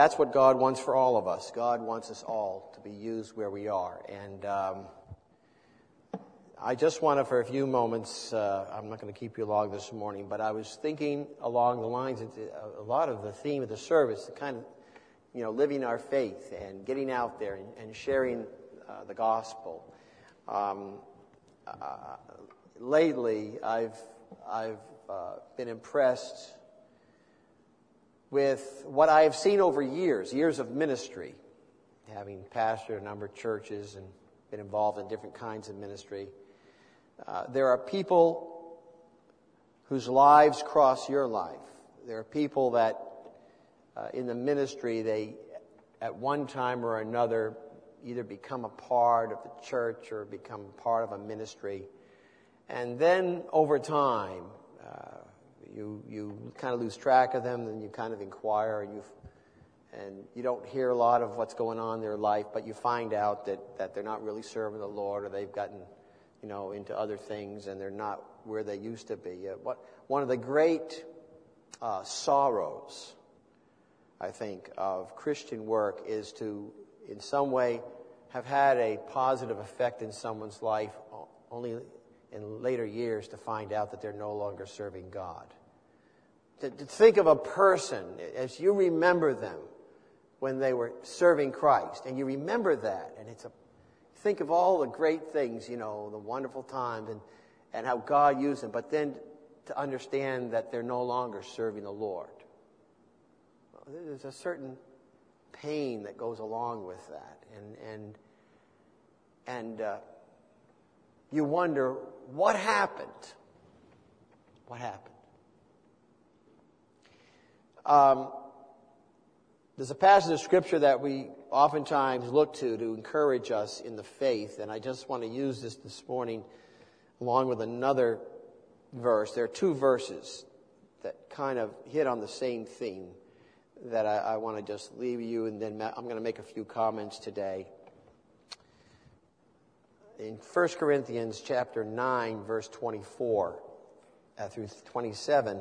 that's what God wants for all of us. God wants us all to be used where we are. And I just want to, for a few moments, I'm not going to keep you long this morning, but I was thinking along the lines of a lot of the theme of the service, the kind of, living our faith and getting out there and sharing the gospel. Lately, I've been impressed with what I have seen over years of ministry, having pastored a number of churches and been involved in different kinds of ministry. There are people whose lives cross your life. There are people that in the ministry, they at one time or another either become a part of the church or become part of a ministry. And then over time, you kind of lose track of them, and you kind of inquire, and you don't hear a lot of what's going on in their life, but you find out that they're not really serving the Lord, or they've gotten into other things, and they're not where they used to be. One of the great sorrows, I think, of Christian work is to, in some way, have had a positive effect in someone's life, only in later years to find out that they're no longer serving God. To think of a person, as you remember them when they were serving Christ, and you remember that, and think of all the great things, the wonderful times and how God used them, but then to understand that they're no longer serving the Lord. There's a certain pain that goes along with that. And you wonder, what happened? What happened? There's a passage of Scripture that we oftentimes look to encourage us in the faith, and I just want to use this morning along with another verse. There are two verses that kind of hit on the same theme that I want to just leave you, and then I'm going to make a few comments today. In 1 Corinthians chapter 9, verse 24 through 27,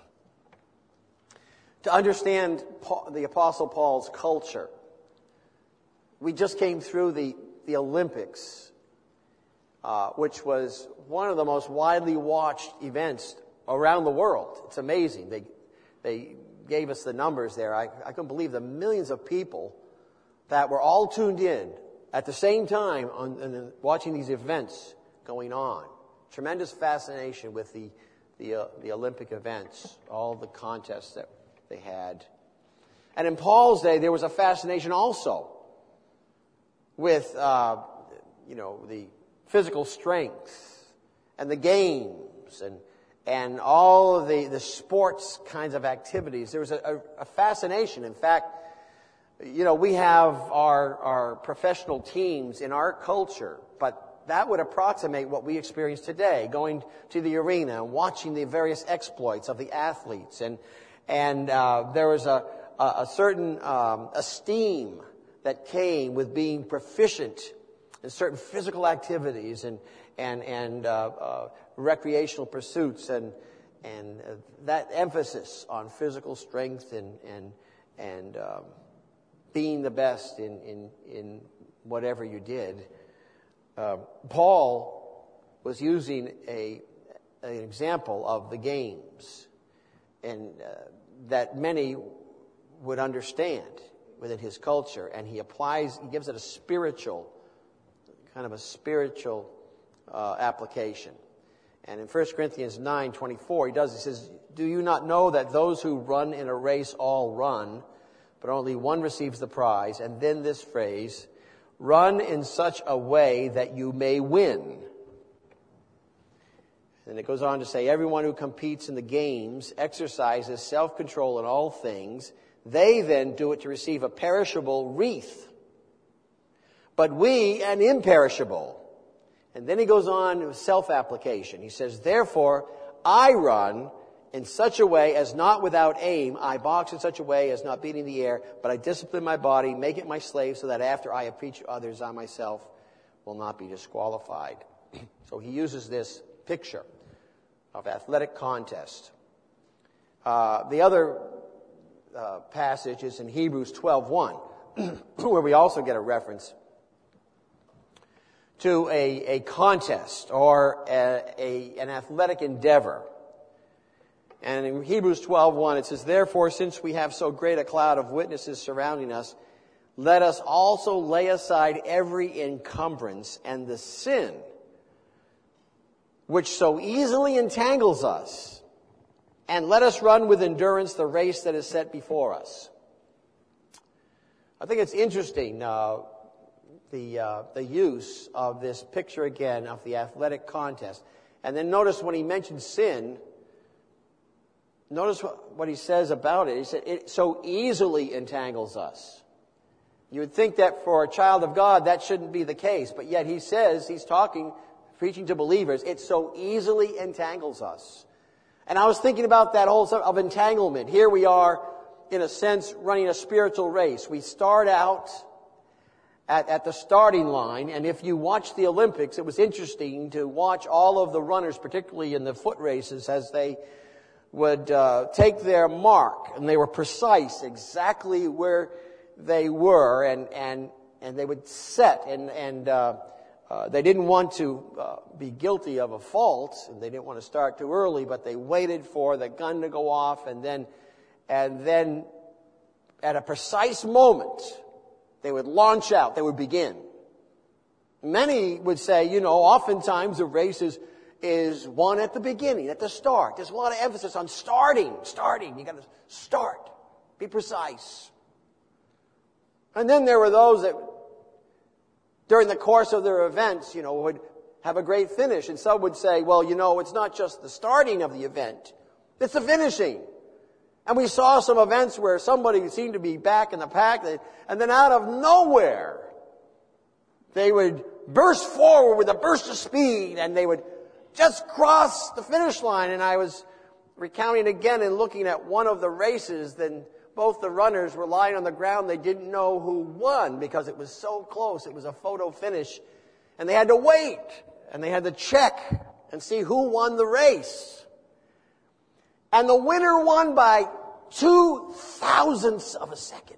to understand the Apostle Paul's culture, we just came through the Olympics, which was one of the most widely watched events around the world. It's amazing. They gave us the numbers there. I couldn't believe the millions of people that were all tuned in at the same time watching these events going on. Tremendous fascination with the Olympic events, all the contests that they had. And in Paul's day, there was a fascination also with, the physical strength and the games and all of the sports kinds of activities. There was a fascination. In fact, we have our professional teams in our culture, but that would approximate what we experience today, going to the arena and watching the various exploits of the athletes. And there was a certain esteem that came with being proficient in certain physical activities and recreational pursuits, and that emphasis on physical strength and being the best in whatever you did. Paul was using an example of the games, and that many would understand within his culture, and he gives it a spiritual application. And in 1 Corinthians 9:24, he says, "Do you not know that those who run in a race all run, but only one receives the prize?" And then this phrase, "Run in such a way that you may win." And it goes on to say, "Everyone who competes in the games exercises self-control in all things. They then do it to receive a perishable wreath, but we an imperishable." And then he goes on with self-application. He says, "Therefore, I run in such a way as not without aim. I box in such a way as not beating the air, but I discipline my body, make it my slave, so that after I have preached to others, I myself will not be disqualified." So he uses this picture of athletic contest. The other passage is in Hebrews 12:1, where we also get a reference to a contest or an athletic endeavor. And in Hebrews 12:1 it says, "Therefore, since we have so great a cloud of witnesses surrounding us, let us also lay aside every encumbrance and the sin which so easily entangles us, and let us run with endurance the race that is set before us." I think it's interesting, the use of this picture again of the athletic contest. And then notice when he mentions sin, notice what he says about it. He said, it so easily entangles us. You would think that for a child of God, that shouldn't be the case. But yet he says, he's preaching to believers, it so easily entangles us. And I was thinking about that whole stuff of entanglement. Here we are, in a sense, running a spiritual race. We start out at the starting line, and if you watch the Olympics, it was interesting to watch all of the runners, particularly in the foot races, as they would take their mark, and they were precise exactly where they were, and they would set, and they didn't want to be guilty of a fault, and they didn't want to start too early, but they waited for the gun to go off, and then at a precise moment, they would launch out, they would begin. Many would say, oftentimes the race is won at the beginning, at the start. There's a lot of emphasis on starting. You got to start. Be precise. And then there were those that, during the course of their events, would have a great finish. And some would say, well, it's not just the starting of the event, it's the finishing. And we saw some events where somebody seemed to be back in the pack, and then out of nowhere, they would burst forward with a burst of speed, and they would just cross the finish line. And I was recounting again and looking at one of the races, then both the runners were lying on the ground. They didn't know who won because it was so close. It was a photo finish. And they had to wait, and they had to check and see who won the race. And the winner won by 0.02 of a second.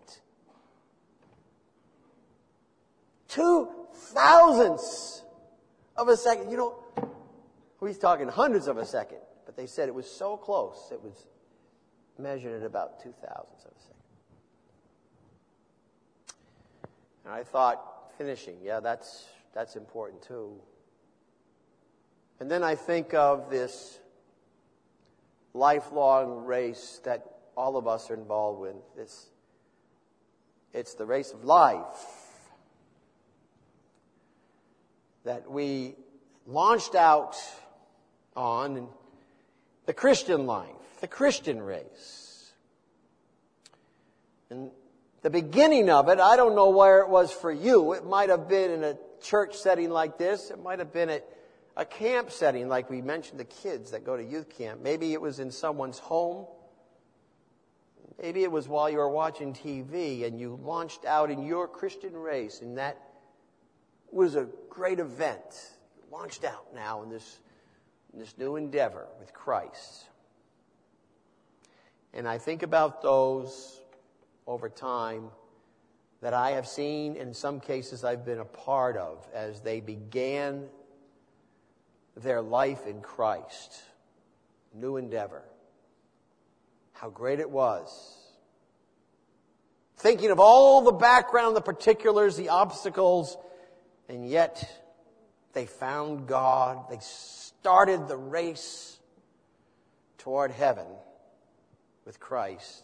0.02 of a second. We're talking hundreds of a second. But they said it was so close, it was measured at about 0.02 of a second. And I thought, finishing, that's important too. And then I think of this lifelong race that all of us are involved with. It's the race of life that we launched out on, the Christian life, the Christian race. And the beginning of it, I don't know where it was for you. It might have been in a church setting like this. It might have been at a camp setting, like we mentioned the kids that go to youth camp. Maybe it was in someone's home. Maybe it was while you were watching TV and you launched out in your Christian race, and that was a great event. Launched out now in this new endeavor with Christ. And I think about those over time that I have seen, in some cases I've been a part of, as they began their life in Christ. New endeavor. How great it was. Thinking of all the background, the particulars, the obstacles, and yet they found God. They started the race toward heaven with Christ.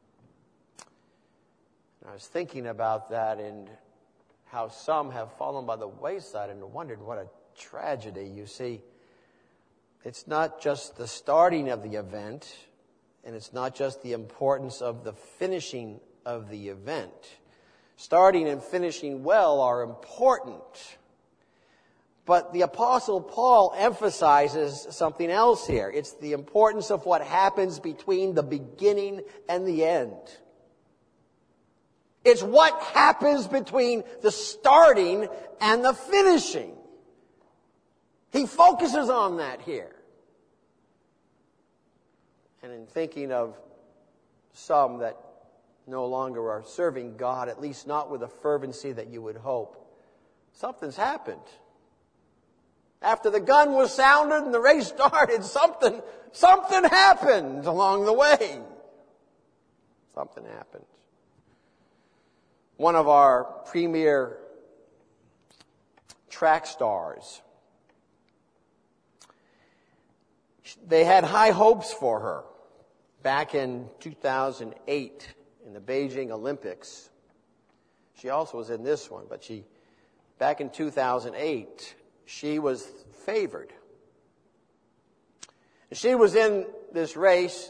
And I was thinking about that and how some have fallen by the wayside, and wondered what a tragedy. You see, it's not just the starting of the event, and it's not just the importance of the finishing of the event. Starting and finishing well are important. But the Apostle Paul emphasizes something else here. It's the importance of what happens between the beginning and the end. It's what happens between the starting and the finishing. He focuses on that here. And in thinking of some that no longer are serving God, at least not with the fervency that you would hope, something's happened. After the gun was sounded and the race started, something happened along the way. Something happened. One of our premier track stars, they had high hopes for her back in 2008 in the Beijing Olympics. She also was in this one, but back in 2008, she was favored. She was in this race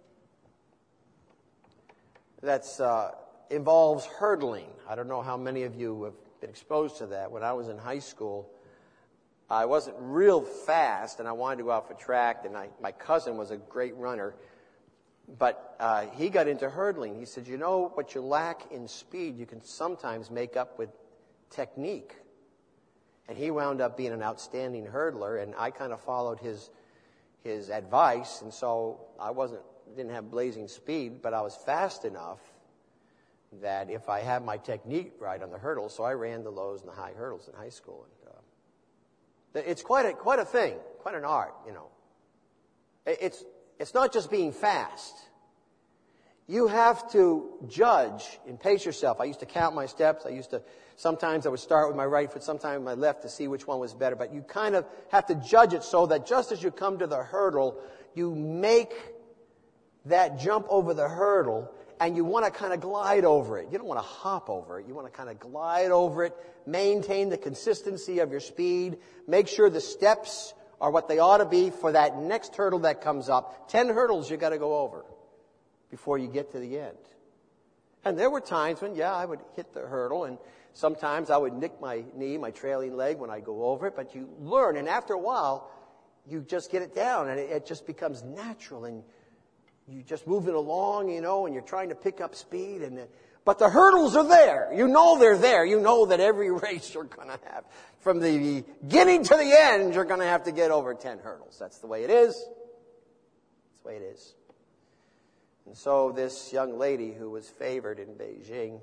that's involves hurdling. I don't know how many of you have been exposed to that. When I was in high school, I wasn't real fast, and I wanted to go out for track, and my cousin was a great runner, but he got into hurdling. He said, you know, what you lack in speed, you can sometimes make up with technique. And he wound up being an outstanding hurdler, and I kind of followed his advice, and so I didn't have blazing speed, but I was fast enough that if I had my technique right on the hurdles, so I ran the lows and the high hurdles in high school. And it's quite a thing, quite an art, you know. It's not just being fast. You have to judge and pace yourself. I used to count my steps. Sometimes I would start with my right foot, sometimes with my left to see which one was better. But you kind of have to judge it so that just as you come to the hurdle, you make that jump over the hurdle, and you want to kind of glide over it. You don't want to hop over it. You want to kind of glide over it, maintain the consistency of your speed, make sure the steps are what they ought to be for that next hurdle that comes up. 10 hurdles you got to go over before you get to the end. And there were times when, I would hit the hurdle, and sometimes I would nick my knee, my trailing leg when I go over it, but you learn, and after a while, you just get it down, and it just becomes natural, and you just move it along, you know, and you're trying to pick up speed, but the hurdles are there. You know they're there. You know that every race you're going to have, from the beginning to the end, you're going to have to get over 10 hurdles. That's the way it is. That's the way it is. And so this young lady who was favored in Beijing,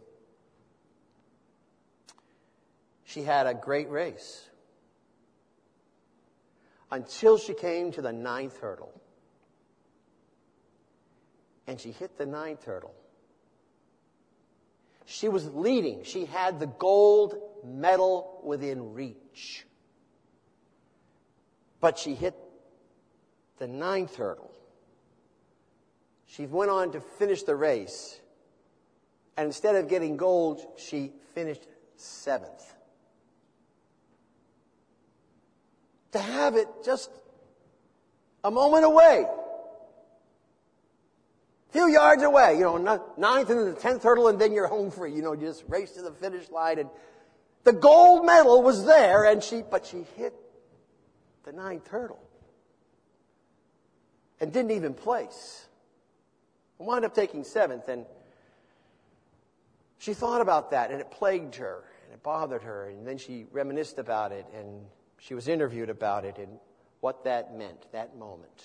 she had a great race until she came to the 9th hurdle. And she hit the 9th hurdle. She was leading. She had the gold medal within reach. But she hit the 9th hurdle. She went on to finish the race. And instead of getting gold, she finished 7th. To have it just a moment away. A few yards away, you know, 9th and the 10th hurdle, and then you're home free. You know, you just race to the finish line, and the gold medal was there, but she hit the 9th hurdle and didn't even place. I wound up taking 7th, and she thought about that, and it plagued her, and it bothered her, and then she reminisced about it, and she was interviewed about it, and what that meant, that moment.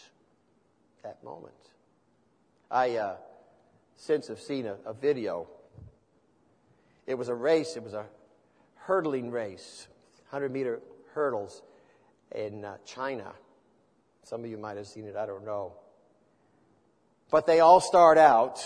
I since have seen a video. It was a race. It was a hurdling race, 100-meter hurdles in China. Some of you might have seen it. I don't know. But they all start out,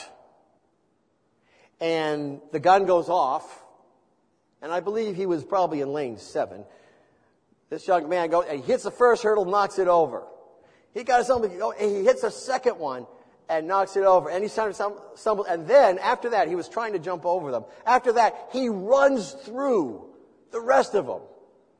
and the gun goes off, and I believe he was probably in lane 7. This young man goes, and he hits the first hurdle, knocks it over. He got something, and he hits the second one, and knocks it over. And he started stumble. And then, after that, he was trying to jump over them. After that, he runs through the rest of them.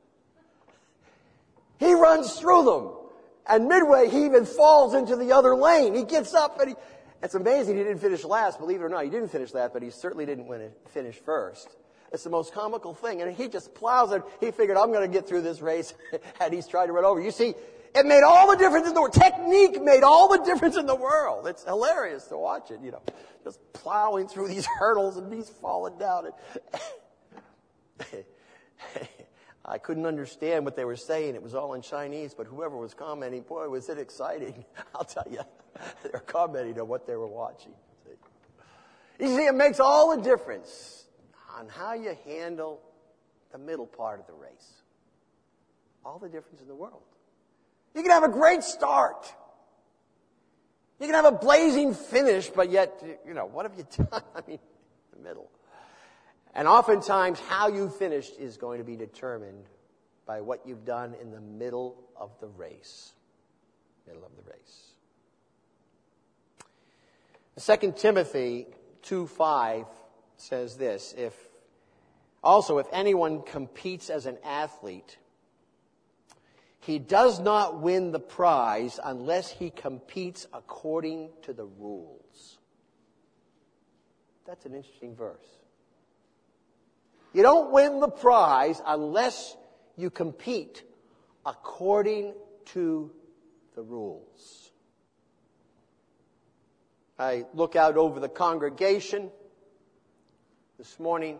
He runs through them. And midway, he even falls into the other lane. He gets up, and it's amazing he didn't finish last. Believe it or not, he didn't finish last, but he certainly didn't finish first. It's the most comical thing. And he just plows it. He figured, I'm going to get through this race. And he's trying to run over. You see, it made all the difference in the world. Technique made all the difference in the world. It's hilarious to watch it, you know. Just plowing through these hurdles and he's falling down. I couldn't understand what they were saying. It was all in Chinese, but whoever was commenting, boy, was it exciting. I'll tell you, they were commenting on what they were watching. You see, it makes all the difference on how you handle the middle part of the race. All the difference in the world. You can have a great start. You can have a blazing finish, but yet, what have you done? I mean, the middle. And oftentimes, how you finished is going to be determined by what you've done in the middle of the race. Middle of the race. 2 Timothy 2:5 says this, if anyone competes as an athlete, he does not win the prize unless he competes according to the rules. That's an interesting verse. You don't win the prize unless you compete according to the rules. I look out over the congregation this morning.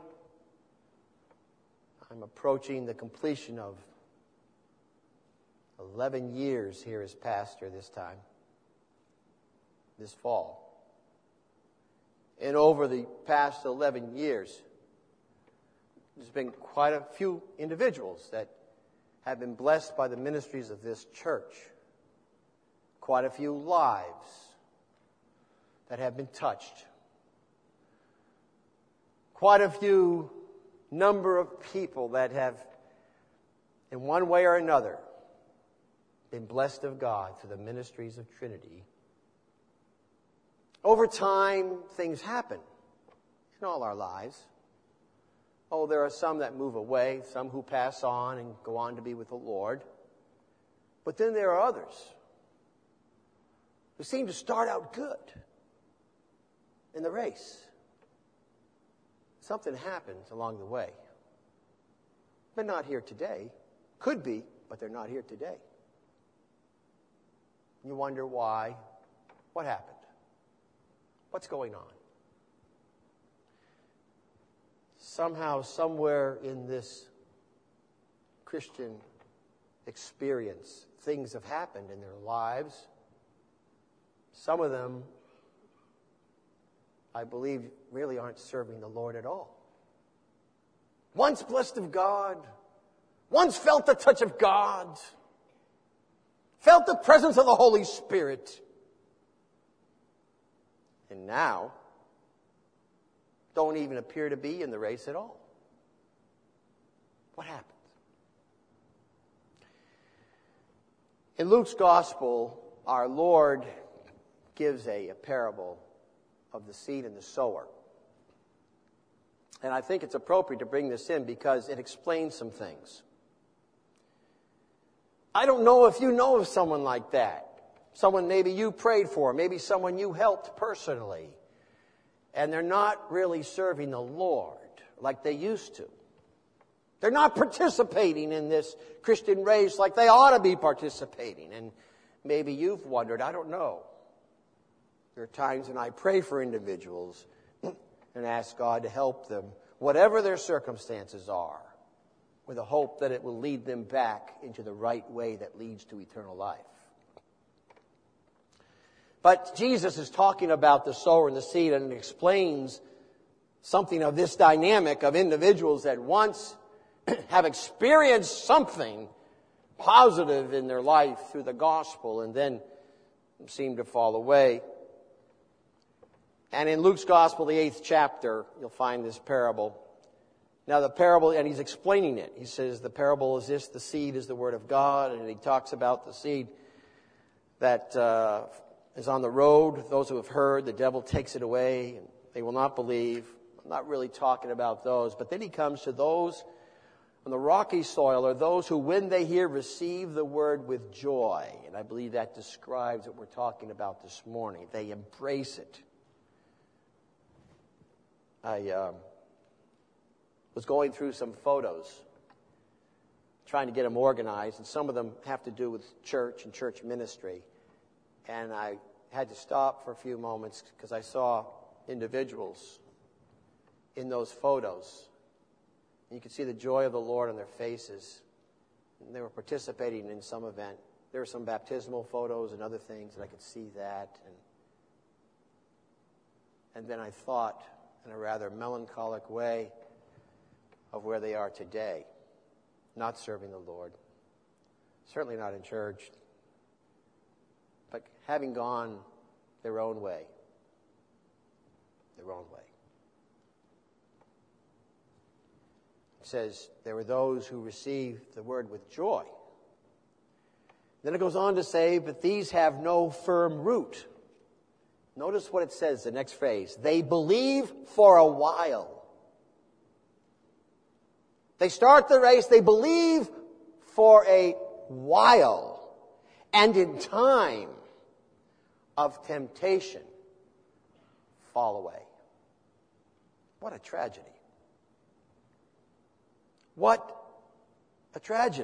I'm approaching the completion of 11 years here as pastor this time, this fall. And over the past 11 years, there's been quite a few individuals that have been blessed by the ministries of this church. Quite a few lives that have been touched. Quite a few number of people that have, in one way or another, been blessed of God through the ministries of Trinity. Over time, things happen in all our lives. Oh, there are some that move away, some who pass on and go on to be with the Lord. But then there are others who seem to start out good in the race. Something happens along the way. They're not here today. Could be, but they're not here today. You wonder why. What happened? What's going on? Somehow, somewhere in this Christian experience, things have happened in their lives. Some of them, I believe, really aren't serving the Lord at all. Once blessed of God, once felt the touch of God, felt the presence of the Holy Spirit, and now don't even appear to be in the race at all. What happened? In Luke's gospel, our Lord gives a parable of the seed and the sower. And I think it's appropriate to bring this in because it explains some things. I don't know if you know of someone like that. Someone maybe you prayed for, maybe someone you helped personally. And they're not really serving the Lord like they used to. They're not participating in this Christian race like they ought to be participating. And maybe you've wondered, I don't know. There are times when I pray for individuals and ask God to help them, whatever their circumstances are, with a hope that it will lead them back into the right way that leads to eternal life. But Jesus is talking about the sower and the seed and explains something of this dynamic of individuals that once have experienced something positive in their life through the gospel and then seem to fall away. And in Luke's gospel, the 8th chapter, you'll find this parable. Now the parable, and he's explaining it. He says the parable is this: the seed is the word of God, and he talks about the seed that is on the road. Those who have heard, the devil takes it away, and they will not believe. I'm not really talking about those. But then he comes to those on the rocky soil, or those who, when they hear, receive the word with joy. And I believe that describes what we're talking about this morning. They embrace it. I was going through some photos, trying to get them organized, and some of them have to do with church and church ministry. And I had to stop for a few moments because I saw individuals in those photos. And you could see the joy of the Lord on their faces. And they were participating in some event. There were some baptismal photos and other things, and I could see that. And then I thought, in a rather melancholic way of where they are today, not serving the Lord, certainly not in church, but having gone their own way. Their own way. It says, there were those who received the word with joy. Then it goes on to say, but these have no firm root. Notice what it says, the next phrase. They believe for a while. They start the race, they believe for a while. And in time of temptation, fall away. What a tragedy. What a tragedy.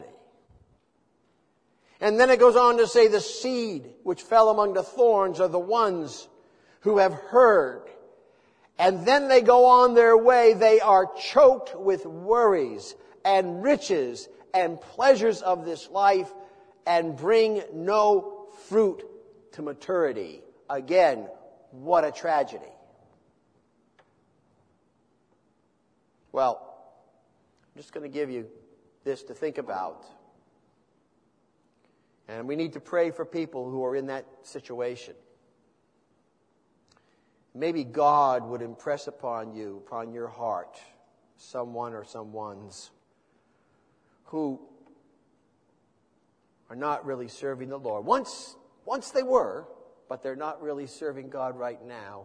And then it goes on to say the seed which fell among the thorns are the ones who have heard. And then they go on their way. They are choked with worries and riches and pleasures of this life and bring no fruit to maturity. Again, what a tragedy. Well, I'm just going to give you this to think about. And we need to pray for people who are in that situation. Maybe God would impress upon you, upon your heart, someone or someones who are not really serving the Lord. Once they were, but they're not really serving God right now.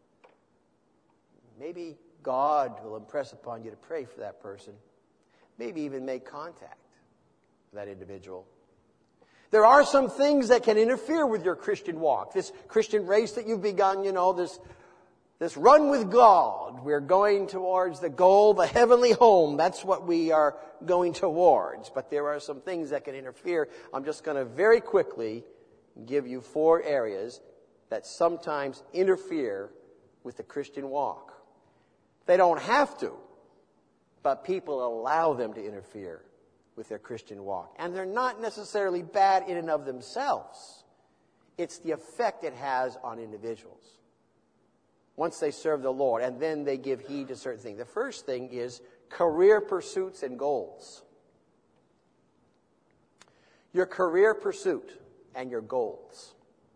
Maybe God will impress upon you to pray for that person. Maybe even make contact with that individual. There are some things that can interfere with your Christian walk. This Christian race that you've begun, this run with God. We're going towards the goal, the heavenly home. That's what we are going towards. But there are some things that can interfere. I'm just going to very quickly give you 4 areas that sometimes interfere with the Christian walk. They don't have to, but people allow them to interfere with their Christian walk. And they're not necessarily bad in and of themselves. It's the effect it has on individuals once they serve the Lord, and then they give heed to certain things. The first thing is career pursuits and goals. Your career pursuit and your goals.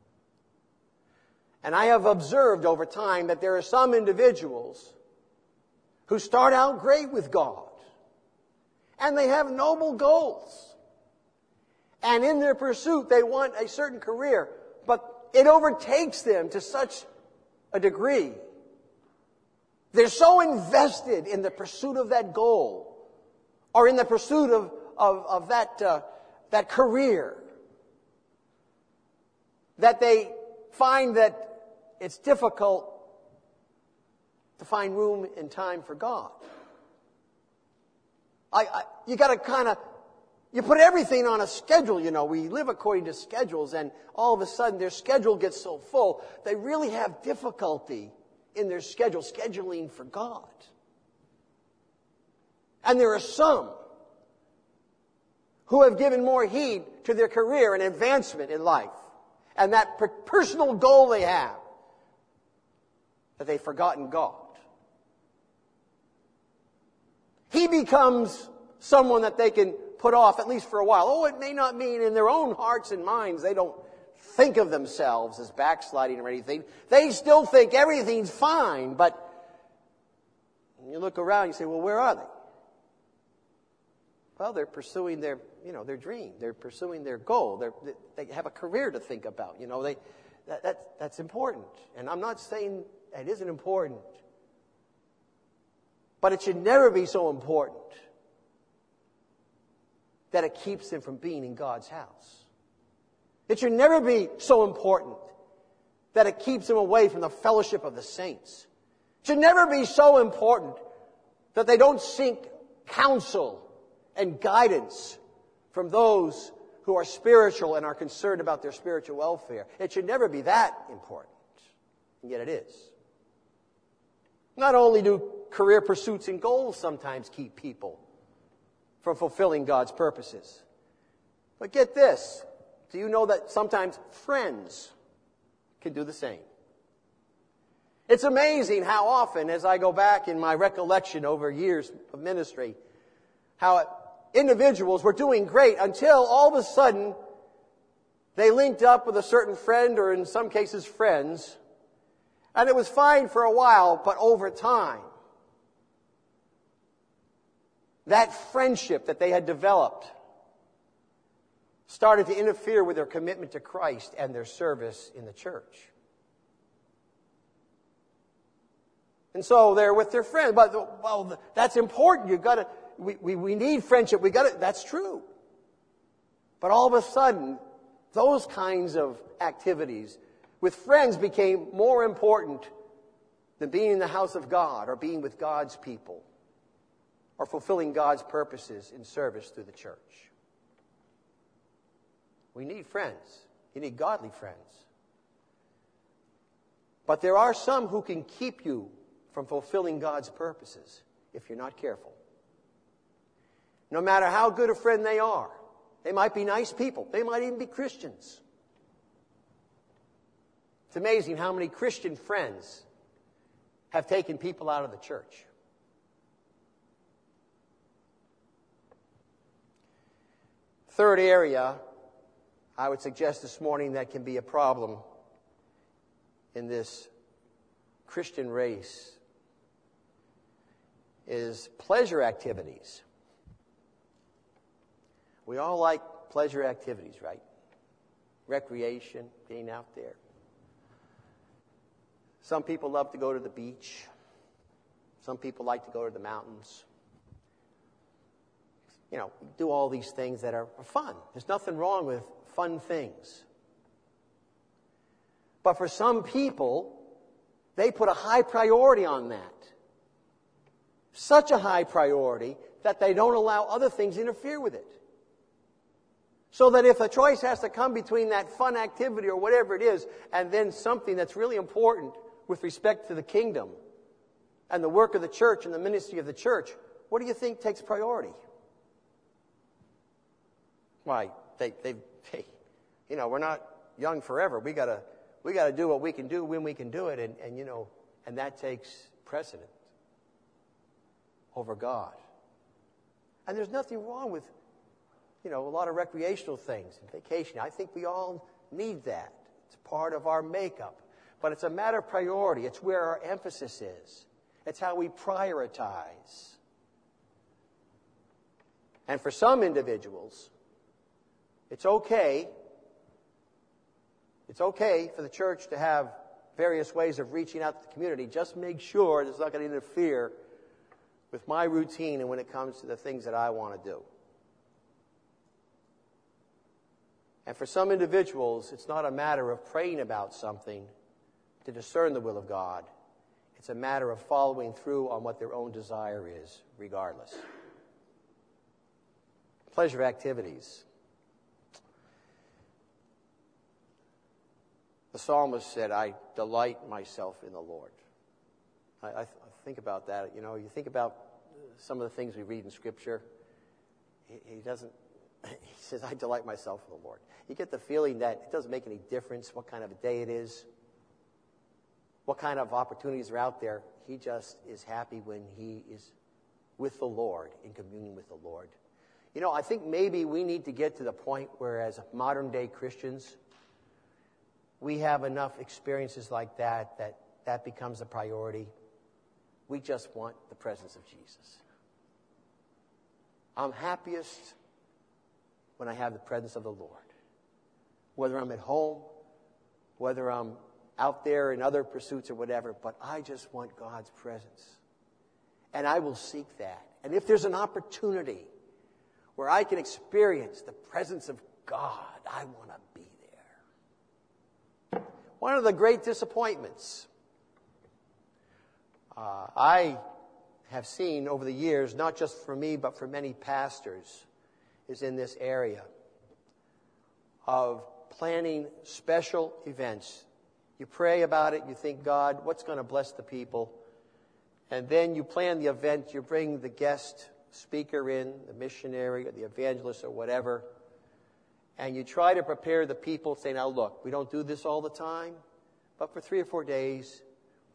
And I have observed over time that there are some individuals who start out great with God, and they have noble goals. And in their pursuit, they want a certain career, but it overtakes them to such a degree. They're so invested in the pursuit of that goal, or in the pursuit of that career, that they find that it's difficult to find room and time for God. You got to you put everything on a schedule, We live according to schedules, and all of a sudden their schedule gets so full, they really have difficulty in their schedule, scheduling for God. And there are some who have given more heed to their career and advancement in life, and that personal goal they have, that they've forgotten God. He becomes someone that they can put off, at least for a while. Oh, it may not mean in their own hearts and minds they don't think of themselves as backsliding or anything. They still think everything's fine, but when you look around, you say, well, where are they? Well, they're pursuing their dream. They're pursuing their goal. They have a career to think about. That's important. And I'm not saying it isn't important. But it should never be so important that it keeps them from being in God's house. It should never be so important that it keeps them away from the fellowship of the saints. It should never be so important that they don't seek counsel and guidance from those who are spiritual and are concerned about their spiritual welfare. It should never be that important. And yet it is. Not only do career pursuits and goals sometimes keep people from fulfilling God's purposes, but get this. Do you know that sometimes friends can do the same? It's amazing how often, as I go back in my recollection over years of ministry, how individuals were doing great until all of a sudden they linked up with a certain friend, or in some cases friends, and it was fine for a while, but over time, that friendship that they had developed started to interfere with their commitment to Christ and their service in the church. And so they're with their friends. But, well, that's important. You've got to, we need friendship. That's true. But all of a sudden, those kinds of activities with friends became more important than being in the house of God or being with God's people or fulfilling God's purposes in service through the church. We need friends. You need godly friends. But there are some who can keep you from fulfilling God's purposes if you're not careful. No matter how good a friend they are, they might be nice people. They might even be Christians. It's amazing how many Christian friends have taken people out of the church. Third area I would suggest this morning that can be a problem in this Christian race is pleasure activities. We all like pleasure activities, right? Recreation, being out there. Some people love to go to the beach. Some people like to go to the mountains. Do all these things that are fun. There's nothing wrong with fun things. But for some people, they put a high priority on that. Such a high priority that they don't allow other things to interfere with it. So that if a choice has to come between that fun activity or whatever it is, and then something that's really important with respect to the kingdom and the work of the church and the ministry of the church, what do you think takes priority? Why, we're not young forever. We gotta do what we can do when we can do it, and that takes precedent over God. And there's nothing wrong with, a lot of recreational things and vacation. I think we all need that. It's part of our makeup. But it's a matter of priority. It's where our emphasis is. It's how we prioritize. And for some individuals, it's okay for the church to have various ways of reaching out to the community. Just make sure it's not going to interfere with my routine and when it comes to the things that I want to do. And for some individuals, it's not a matter of praying about something to discern the will of God. It's a matter of following through on what their own desire is, regardless. Pleasure activities. The psalmist said, I delight myself in the Lord. I think about that. You think about some of the things we read in Scripture. He says, I delight myself in the Lord. You get the feeling that it doesn't make any difference what kind of a day it is, what kind of opportunities are out there. He just is happy when he is with the Lord, in communion with the Lord. I think maybe we need to get to the point where, as modern day Christians, we have enough experiences like that becomes a priority. We just want the presence of Jesus. I'm happiest when I have the presence of the Lord. Whether I'm at home, whether I'm out there in other pursuits or whatever, but I just want God's presence. And I will seek that. And if there's an opportunity where I can experience the presence of God, I want to be there. One of the great disappointments I have seen over the years, not just for me, but for many pastors, is in this area of planning special events. You pray about it, you think, God, what's going to bless the people? And then you plan the event, you bring the guest speaker in, the missionary or the evangelist or whatever, and you try to prepare the people, say, now look, we don't do this all the time, but for 3 or 4 days,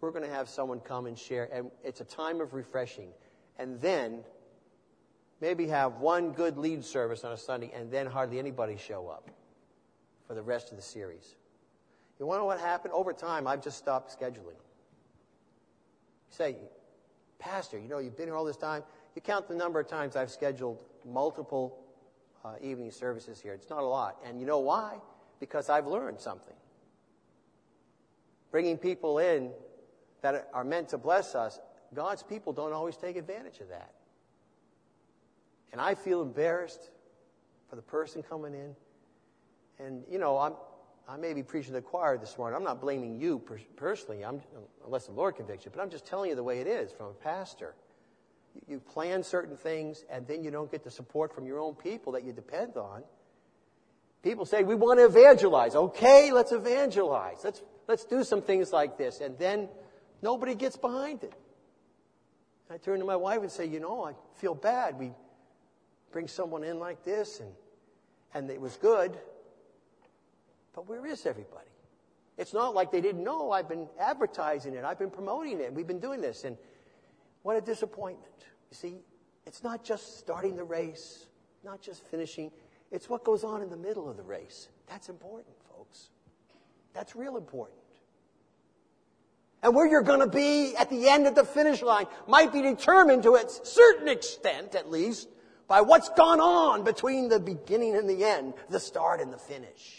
we're going to have someone come and share, and it's a time of refreshing. And then maybe have one good lead service on a Sunday, and then hardly anybody show up for the rest of the series. You want to know what happened? Over time, I've just stopped scheduling. You say, Pastor, you've been here all this time. You count the number of times I've scheduled multiple evening services here. It's not a lot. And you know why? Because I've learned something. Bringing people in that are meant to bless us, God's people don't always take advantage of that. And I feel embarrassed for the person coming in. And, I may be preaching to the choir this morning. I'm not blaming you personally, unless the Lord convicts you, but I'm just telling you the way it is from a pastor. You plan certain things, and then you don't get the support from your own people that you depend on. People say, we want to evangelize. Okay, let's evangelize. Let's do some things like this. And then nobody gets behind it. I turn to my wife and say, I feel bad. We bring someone in like this, and it was good. But where is everybody? It's not like they didn't know. I've been advertising it. I've been promoting it. We've been doing this. And what a disappointment. You see, it's not just starting the race, not just finishing. It's what goes on in the middle of the race. That's important, folks. That's real important. And where you're going to be at the end of the finish line might be determined to a certain extent, at least, by what's gone on between the beginning and the end, the start and the finish.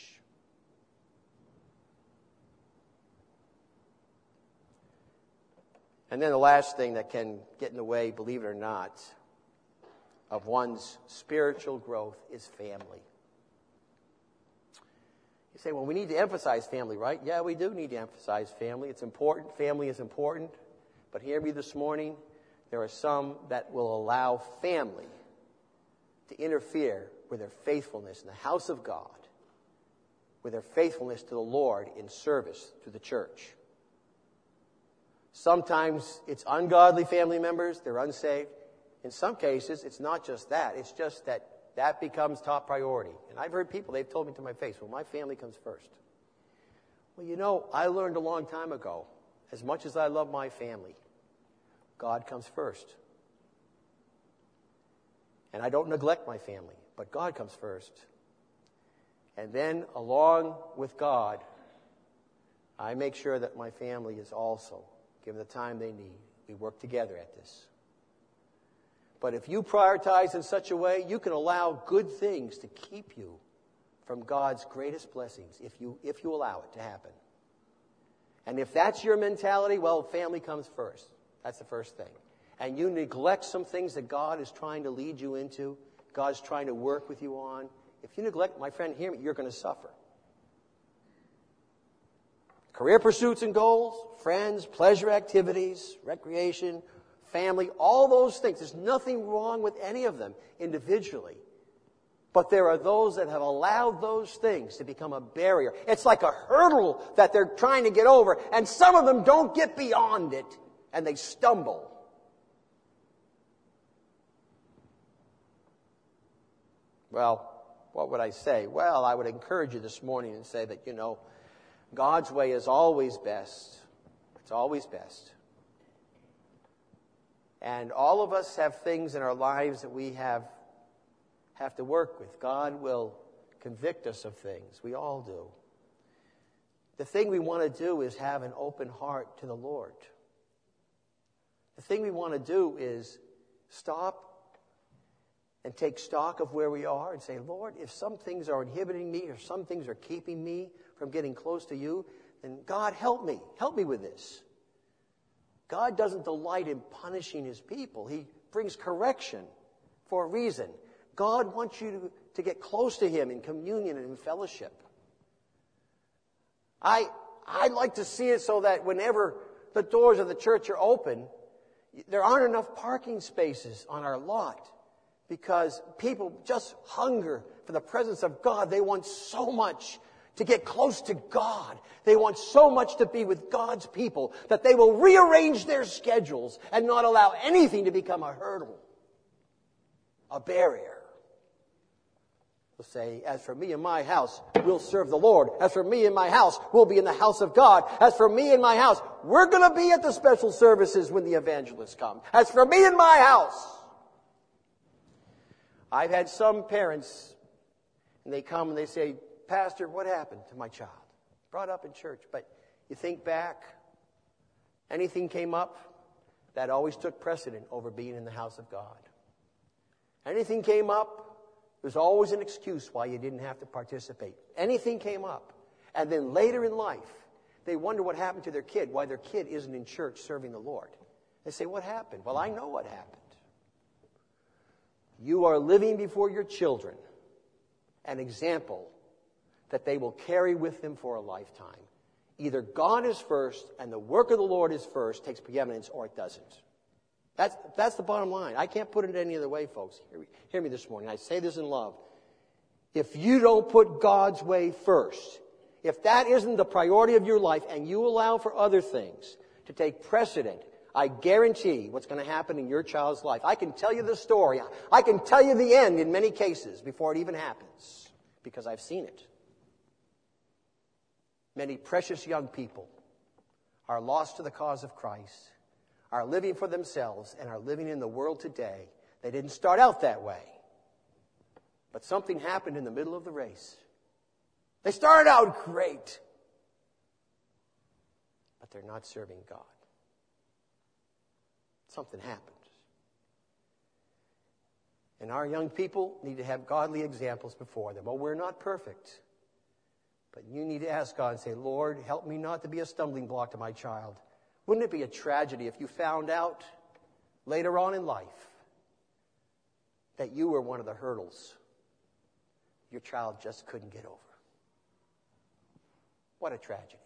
And then the last thing that can get in the way, believe it or not, of one's spiritual growth is family. You say, well, we need to emphasize family, right? Yeah, we do need to emphasize family. It's important. Family is important. But hear me this morning, there are some that will allow family to interfere with their faithfulness in the house of God, with their faithfulness to the Lord in service to the church. Sometimes it's ungodly family members, they're unsaved. In some cases, it's not just that. It's just that becomes top priority. And I've heard people, they've told me to my face, well, my family comes first. Well, I learned a long time ago, as much as I love my family, God comes first. And I don't neglect my family, but God comes first. And then, along with God, I make sure that my family is also given the time they need. We work together at this. But if you prioritize in such a way, you can allow good things to keep you from God's greatest blessings if you allow it to happen. And if that's your mentality, well, family comes first. That's the first thing. And you neglect some things that God is trying to lead you into, God's trying to work with you on. If you neglect, my friend, hear me, you're going to suffer. Career pursuits and goals, friends, pleasure activities, recreation, family, all those things. There's nothing wrong with any of them individually. But there are those that have allowed those things to become a barrier. It's like a hurdle that they're trying to get over, and some of them don't get beyond it, and they stumble. Well, what would I say? Well, I would encourage you this morning and say that, God's way is always best. It's always best. And all of us have things in our lives that we have to work with. God will convict us of things. We all do. The thing we want to do is have an open heart to the Lord. The thing we want to do is stop and take stock of where we are and say, Lord, if some things are inhibiting me or some things are keeping me from getting close to you, then God, help me. Help me with this. God doesn't delight in punishing his people. He brings correction for a reason. God wants you to get close to him in communion and in fellowship. I'd like to see it so that whenever the doors of the church are open, there aren't enough parking spaces on our lot because people just hunger for the presence of God. They want so much to get close to God. They want so much to be with God's people that they will rearrange their schedules and not allow anything to become a hurdle, a barrier. will say, as for me and my house, we'll serve the Lord. As for me and my house, we'll be in the house of God. As for me and my house, we're going to be at the special services when the evangelists come. As for me and my house. I've had some parents, and they come and they say, Pastor, what happened to my child? Brought up in church, but you think back, anything came up, that always took precedent over being in the house of God. Anything came up, there's always an excuse why you didn't have to participate. Anything came up. And then later in life, they wonder what happened to their kid, why their kid isn't in church serving the Lord. They say, what happened? Well, I know what happened. You are living before your children an example that they will carry with them for a lifetime. Either God is first and the work of the Lord is first, takes preeminence, or it doesn't. That's the bottom line. I can't put it any other way, folks. Hear me this morning. I say this in love. If you don't put God's way first, if that isn't the priority of your life and you allow for other things to take precedent, I guarantee what's going to happen in your child's life. I can tell you the story. I can tell you the end in many cases before it even happens because I've seen it. Many precious young people are lost to the cause of Christ, are living for themselves, and are living in the world today. They didn't start out that way. But something happened in the middle of the race. They started out great, but they're not serving God. Something happened. And our young people need to have godly examples before them. Well, we're not perfect. But you need to ask God and say, Lord, help me not to be a stumbling block to my child. Wouldn't it be a tragedy if you found out later on in life that you were one of the hurdles your child just couldn't get over? What a tragedy.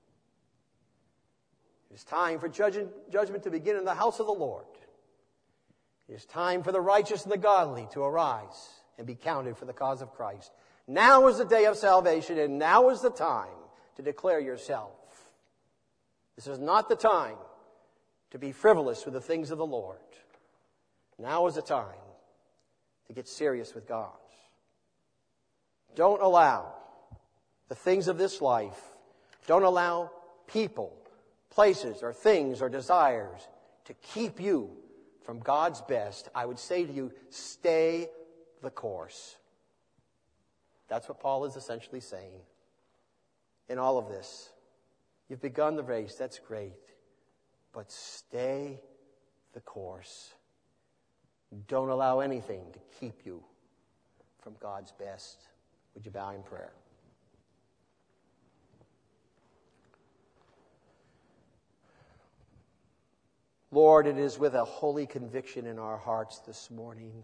It is time for judgment to begin in the house of the Lord. It is time for the righteous and the godly to arise and be counted for the cause of Christ. Now is the day of salvation, and now is the time to declare yourself. This is not the time to be frivolous with the things of the Lord. Now is the time to get serious with God. Don't allow the things of this life, don't allow people, places, or things, or desires to keep you from God's best. I would say to you, stay the course. That's what Paul is essentially saying in all of this. You've begun the race, that's great, but stay the course. Don't allow anything to keep you from God's best. Would you bow in prayer? Lord, it is with a holy conviction in our hearts this morning.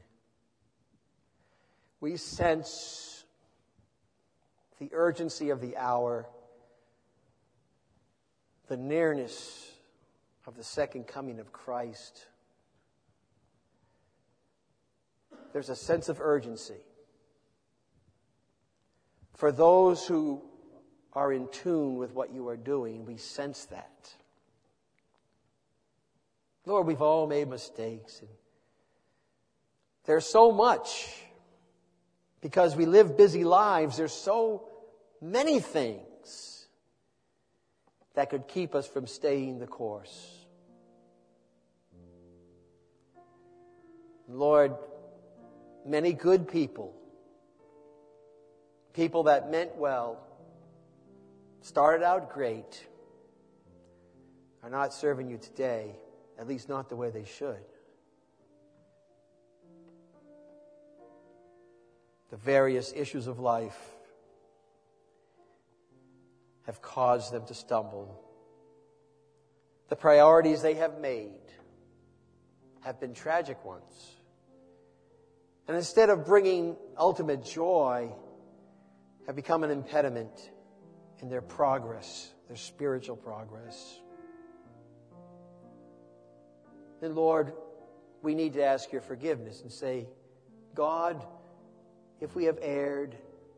We sense the urgency of the hour, the nearness of the second coming of Christ. There's a sense of urgency. For those who are in tune with what you are doing, we sense that. Lord, we've all made mistakes. And there's so much. Because we live busy lives, there's so many things that could keep us from staying the course. Lord, many good people, people that meant well, started out great, are not serving you today, at least not the way they should. The various issues of life have caused them to stumble. The priorities they have made have been tragic ones. And instead of bringing ultimate joy, have become an impediment in their progress, their spiritual progress. And Lord, we need to ask your forgiveness and say, God, if we have erred,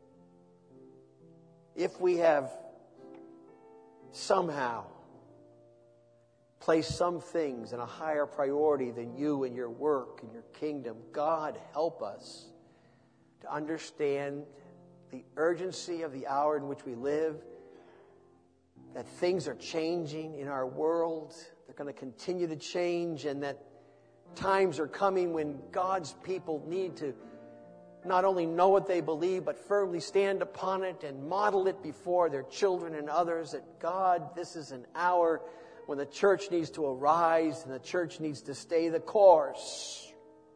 if we have somehow placed some things in a higher priority than you and your work and your kingdom, God, help us to understand the urgency of the hour in which we live, that things are changing in our world. They're going to continue to change, and that times are coming when God's people need to not only know what they believe, but firmly stand upon it and model it before their children and others, that God, this is an hour when the church needs to arise and the church needs to stay the course.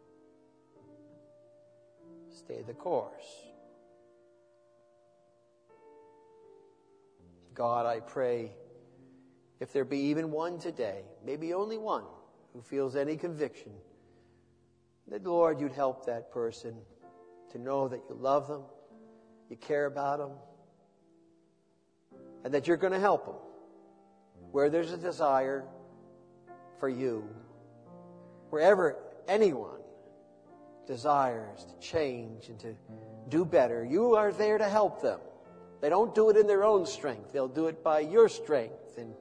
Stay the course. God, I pray, if there be even one today, maybe only one, who feels any conviction, that, Lord, you'd help that person to know that you love them, you care about them, and that you're going to help them. Where there's a desire for you, wherever anyone desires to change and to do better, you are there to help them. They don't do it in their own strength. They'll do it by your strength. And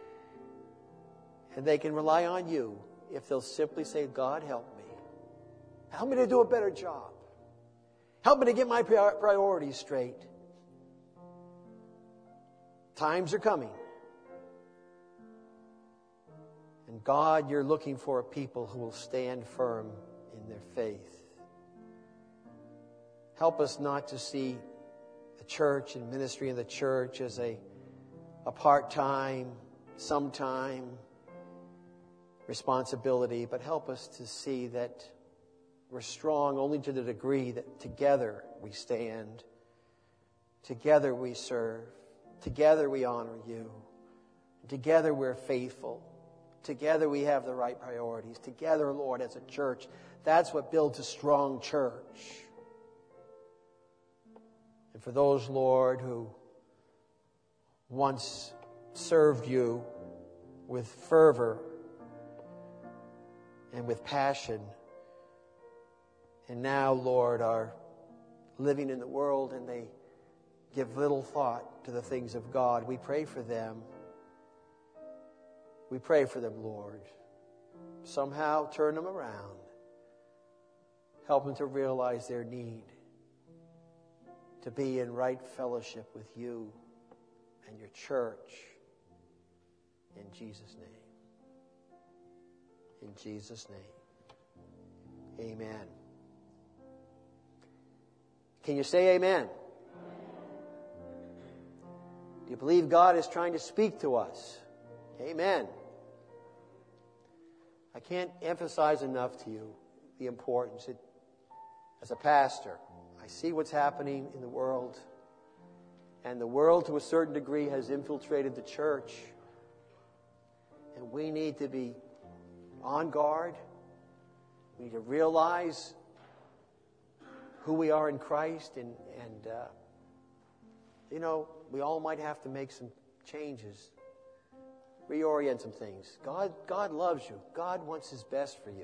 they can rely on you if they'll simply say, God, help me. Help me to do a better job. Help me to get my priorities straight. Times are coming. And God, you're looking for a people who will stand firm in their faith. Help us not to see the church and ministry in the church as a part-time, sometime responsibility, but help us to see that we're strong only to the degree that together we stand, together we serve, together we honor you, together we're faithful, together we have the right priorities, together, Lord, as a church. That's what builds a strong church. And for those, Lord, who once served you with fervor and with passion, and now, Lord, are living in the world and they give little thought to the things of God, we pray for them. We pray for them, Lord. Somehow turn them around. Help them to realize their need to be in right fellowship with you and your church. In Jesus' name. In Jesus' name. Amen. Can you say amen? Do you believe God is trying to speak to us? Amen. I can't emphasize enough to you the importance. As a pastor, I see what's happening in the world. And the world, to a certain degree, has infiltrated the church. And we need to be on guard. We need to realize who we are in Christ. And we all might have to make some changes. Reorient some things. God loves you. God wants His best for you.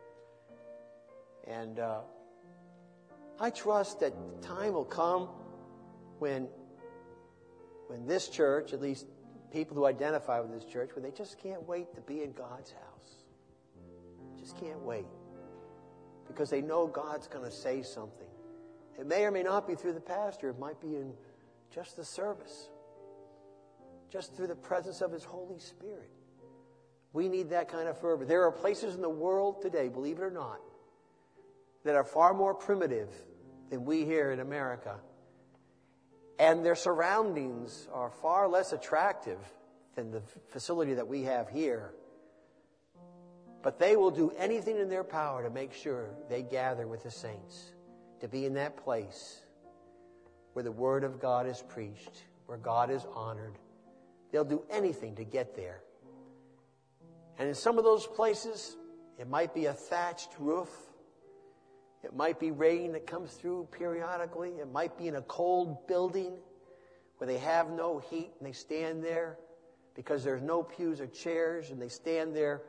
And I trust that time will come when this church, at least people who identify with this church, when they just can't wait to be in God's house. Just can't wait. Because they know God's going to say something. It may or may not be through the pastor. It might be in just the service. Just through the presence of His Holy Spirit. We need that kind of fervor. There are places in the world today, believe it or not, that are far more primitive than we here in America. And their surroundings are far less attractive than the facility that we have here. But they will do anything in their power to make sure they gather with the saints, to be in that place where the Word of God is preached, where God is honored. They'll do anything to get there. And in some of those places, it might be a thatched roof. It might be rain that comes through periodically. It might be in a cold building where they have no heat and they stand there because there's no pews or chairs, and they stand there,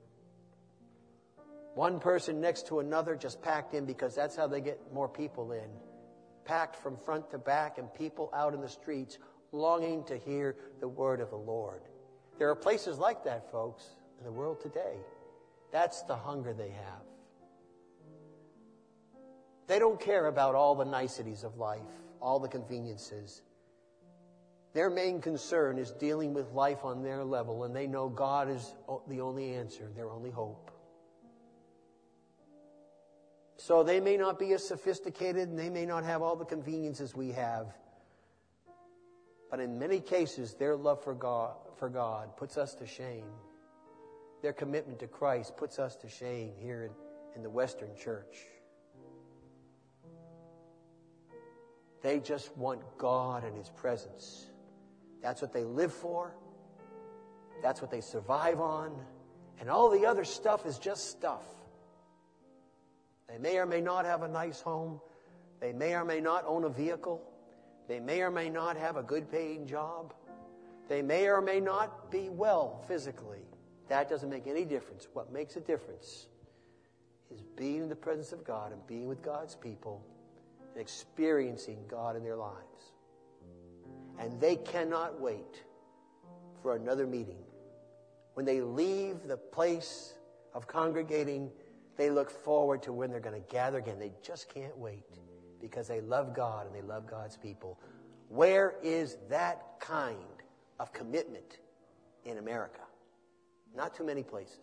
one person next to another, just packed in, because that's how they get more people in. Packed from front to back, and people out in the streets longing to hear the word of the Lord. There are places like that, folks, in the world today. That's the hunger they have. They don't care about all the niceties of life, all the conveniences. Their main concern is dealing with life on their level, and they know God is the only answer, their only hope. So they may not be as sophisticated, and they may not have all the conveniences we have. But in many cases, their love for God puts us to shame. Their commitment to Christ puts us to shame here in the Western church. They just want God and His presence. That's what they live for. That's what they survive on. And all the other stuff is just stuff. They may or may not have a nice home. They may or may not own a vehicle. They may or may not have a good paying job. They may or may not be well physically. That doesn't make any difference. What makes a difference is being in the presence of God and being with God's people and experiencing God in their lives. And they cannot wait for another meeting. When they leave the place of congregating, they look forward to when they're going to gather again. They just can't wait because they love God and they love God's people. Where is that kind of commitment in America? Not too many places.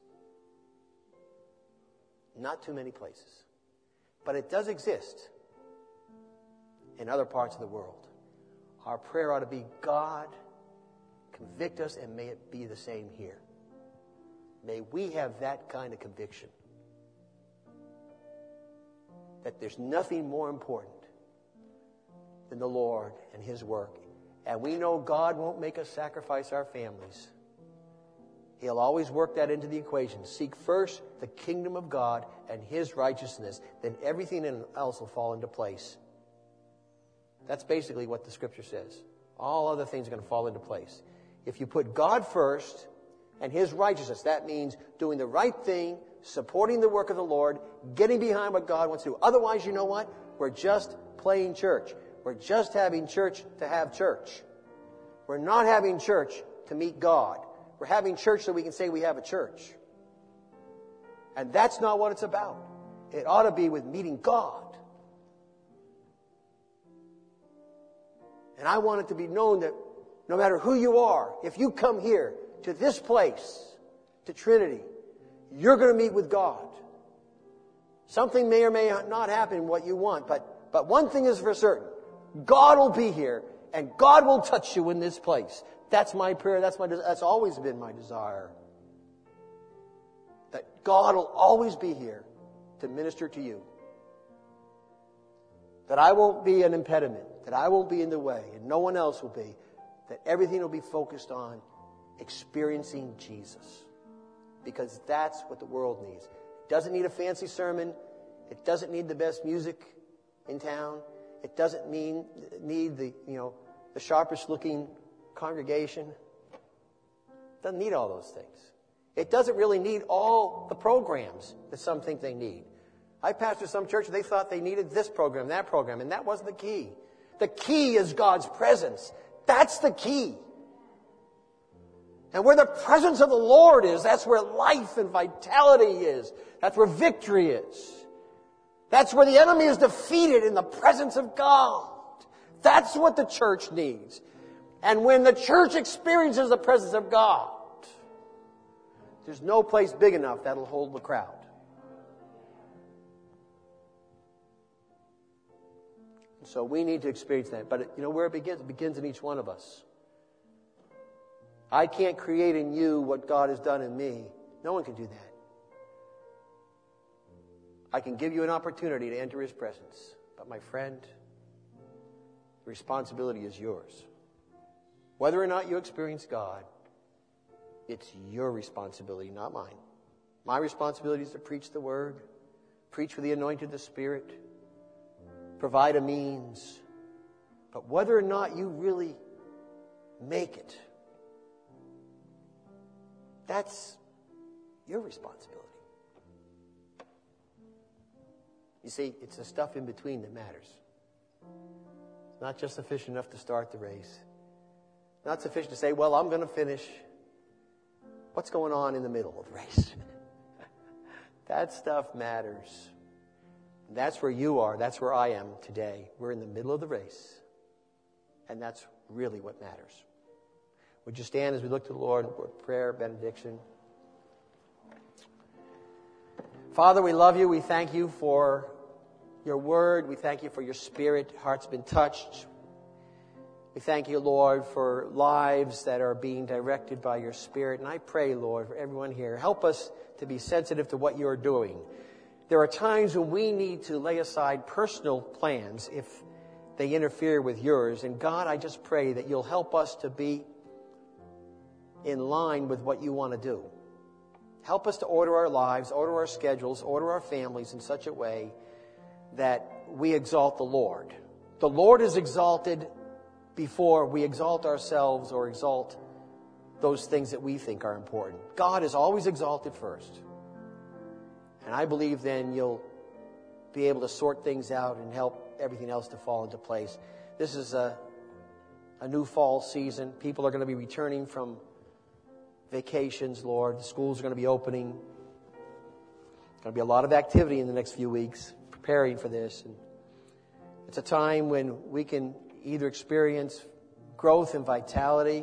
Not too many places. But it does exist in other parts of the world. Our prayer ought to be, God, convict us, and may it be the same here. May we have that kind of conviction. That there's nothing more important than the Lord and His work. And we know God won't make us sacrifice our families. He'll always work that into the equation. Seek first the kingdom of God and His righteousness. Then everything else will fall into place. That's basically what the Scripture says. All other things are going to fall into place. If you put God first and His righteousness, that means doing the right thing, supporting the work of the Lord, getting behind what God wants to do. Otherwise, you know what? We're just playing church. We're just having church to have church. We're not having church to meet God. We're having church so we can say we have a church. And that's not what it's about. It ought to be with meeting God. And I want it to be known that no matter who you are, if you come here to this place, to Trinity, you're going to meet with God. Something may or may not happen what you want, but one thing is for certain. God will be here, and God will touch you in this place. That's my prayer. That's always been my desire. That God will always be here to minister to you. That I won't be an impediment. That I won't be in the way, and no one else will be. That everything will be focused on experiencing Jesus. Because that's what the world needs. It doesn't need a fancy sermon. It doesn't need the best music in town. It doesn't need the sharpest looking congregation. It doesn't need all those things. It doesn't really need all the programs that some think they need. I pastored some churches, they thought they needed this program, that program, and that wasn't the key. The key is God's presence. That's the key. And where the presence of the Lord is, that's where life and vitality is. That's where victory is. That's where the enemy is defeated in the presence of God. That's what the church needs. And when the church experiences the presence of God, there's no place big enough that'll hold the crowd. So we need to experience that. But you know where it begins? It begins in each one of us. I can't create in you what God has done in me. No one can do that. I can give you an opportunity to enter His presence. But my friend, the responsibility is yours. Whether or not you experience God, it's your responsibility, not mine. My responsibility is to preach the Word, preach with the anointing of the Spirit, provide a means. But whether or not you really make it, that's your responsibility. You see, it's the stuff in between that matters. It's not just sufficient enough to start the race. Not sufficient to say, well, I'm going to finish. What's going on in the middle of the race? That stuff matters. That's where you are. That's where I am today. We're in the middle of the race. And that's really what matters. Would you stand as we look to the Lord in prayer, benediction? Father, we love you. We thank you for your word. We thank you for your Spirit. Hearts been touched. We thank you, Lord, for lives that are being directed by your Spirit. And I pray, Lord, for everyone here, help us to be sensitive to what you're doing. There are times when we need to lay aside personal plans if they interfere with yours. And God, I just pray that you'll help us to be in line with what you want to do. Help us to order our lives, order our schedules, order our families in such a way that we exalt the Lord. The Lord is exalted before we exalt ourselves or exalt those things that we think are important. God is always exalted first. And I believe then you'll be able to sort things out and help everything else to fall into place. This is a new fall season. People are going to be returning from vacations, Lord. The schools are going to be opening. There's going to be a lot of activity in the next few weeks preparing for this. And it's a time when we can either experience growth and vitality,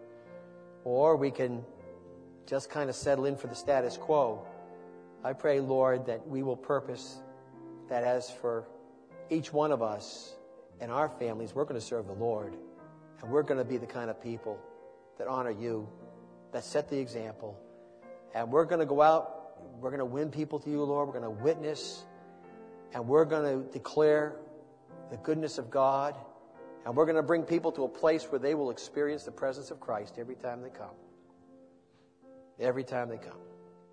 or we can just kind of settle in for the status quo. I pray, Lord, that we will purpose that as for each one of us and our families, we're going to serve the Lord. And we're going to be the kind of people that honor you, that set the example. And we're going to go out, we're going to win people to you, Lord. We're going to witness, and we're going to declare the goodness of God. And we're going to bring people to a place where they will experience the presence of Christ every time they come. Every time they come.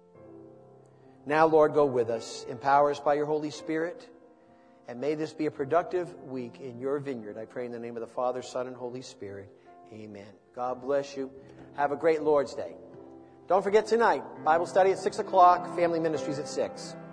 Now, Lord, go with us. Empower us by your Holy Spirit. And may this be a productive week in your vineyard. I pray in the name of the Father, Son, and Holy Spirit. Amen. God bless you. Have a great Lord's Day. Don't forget tonight, Bible study at 6 o'clock, family ministries at 6.